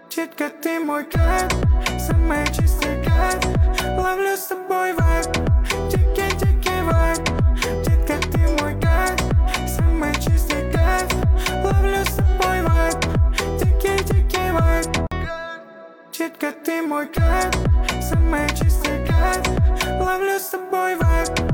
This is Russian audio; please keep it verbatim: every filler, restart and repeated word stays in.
Читка, ты мой кайф, самый чистый кайф. Ловлю с тобой вайб, дикий-дикий вайб. Читка, ты мой кайф, самый чистый кайф. Ловлю с тобой вайб, дикий-дикий вайб. Читка, ты мой кайф, самый чистый кайф. Ловлю с тобой вайб.